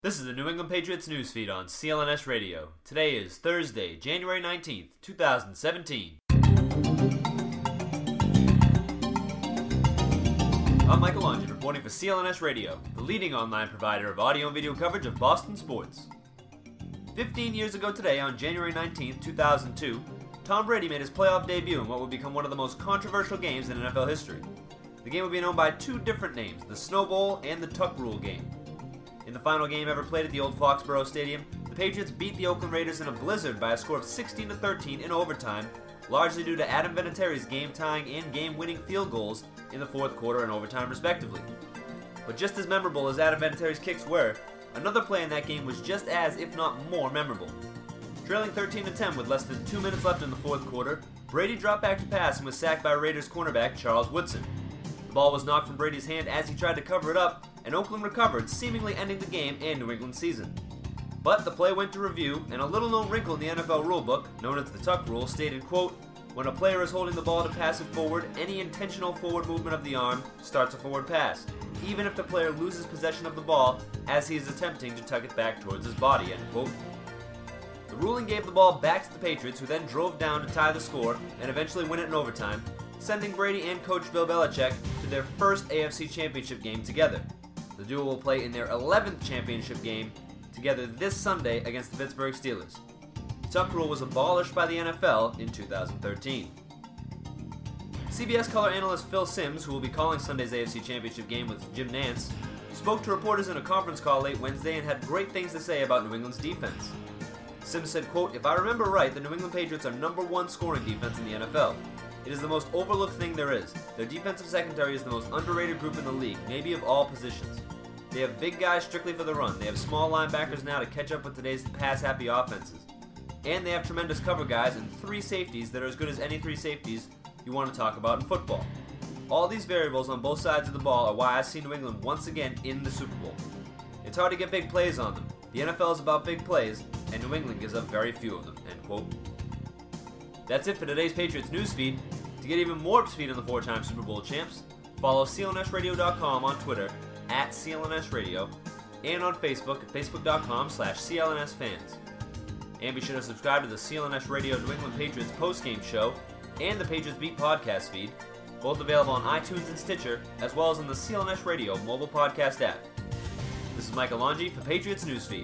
This is the New England Patriots newsfeed on CLNS Radio. Today is Thursday, January 19th, 2017. I'm Michael Longi, reporting for CLNS Radio, the leading online provider of audio and video coverage of Boston sports. 15 years ago today, on January 19th, 2002, Tom Brady made his playoff debut in what would become one of the most controversial games in NFL history. The game would be known by two different names, the Snow Bowl and the Tuck Rule game. In the final game ever played at the old Foxborough Stadium, the Patriots beat the Oakland Raiders in a blizzard by a score of 16-13 in overtime, largely due to Adam Vinatieri's game-tying and game-winning field goals in the fourth quarter and overtime respectively. But just as memorable as Adam Vinatieri's kicks were, another play in that game was just as, if not more, memorable. Trailing 13-10 with less than 2 minutes left in the fourth quarter, Brady dropped back to pass and was sacked by Raiders cornerback Charles Woodson. The ball was knocked from Brady's hand as he tried to cover it up, and Oakland recovered, seemingly ending the game and New England's season. But the play went to review, and a little-known wrinkle in the NFL rulebook, known as the Tuck Rule, stated, quote, "When a player is holding the ball to pass it forward, any intentional forward movement of the arm starts a forward pass, even if the player loses possession of the ball as he is attempting to tuck it back towards his body," end quote. The ruling gave the ball back to the Patriots, who then drove down to tie the score and eventually win it in overtime, sending Brady and coach Bill Belichick to their first AFC Championship game together. The duo will play in their 11th championship game together this Sunday against the Pittsburgh Steelers. The Tuck Rule was abolished by the NFL in 2013. CBS color analyst Phil Simms, who will be calling Sunday's AFC Championship game with Jim Nantz, spoke to reporters in a conference call late Wednesday and had great things to say about New England's defense. Simms said, quote, "If I remember right, the New England Patriots are number one scoring defense in the NFL. It is the most overlooked thing there is. Their defensive secondary is the most underrated group in the league, maybe of all positions. They have big guys strictly for the run. They have small linebackers now to catch up with today's pass-happy offenses. And they have tremendous cover guys and three safeties that are as good as any three safeties you want to talk about in football. All these variables on both sides of the ball are why I see New England once again in the Super Bowl. It's hard to get big plays on them. The NFL is about big plays, and New England gives up very few of them," end quote. That's it for today's Patriots newsfeed. To get even more speed on the four-time Super Bowl champs, follow clnsradio.com on Twitter @CLNSradio and on Facebook at facebook.com/CLNSfans. And be sure to subscribe to the CLNS Radio New England Patriots postgame show and the Patriots Beat podcast feed, both available on iTunes and Stitcher, as well as on the CLNS Radio mobile podcast app. This is Michael Longi for Patriots Newsfeed.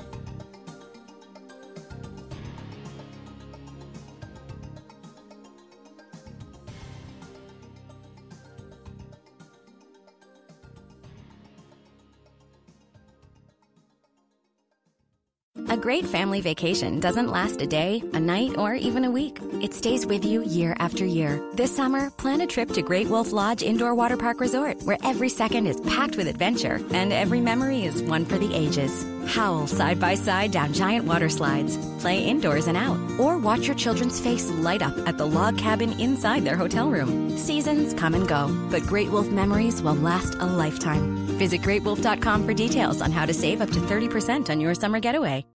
A great family vacation doesn't last a day, a night, or even a week. It stays with you year after year. This summer, plan a trip to Great Wolf Lodge Indoor Water Park Resort, where every second is packed with adventure and every memory is one for the ages. Howl side by side down giant water slides, play indoors and out, or watch your children's face light up at the log cabin inside their hotel room. Seasons come and go, but Great Wolf memories will last a lifetime. Visit greatwolf.com for details on how to save up to 30% on your summer getaway.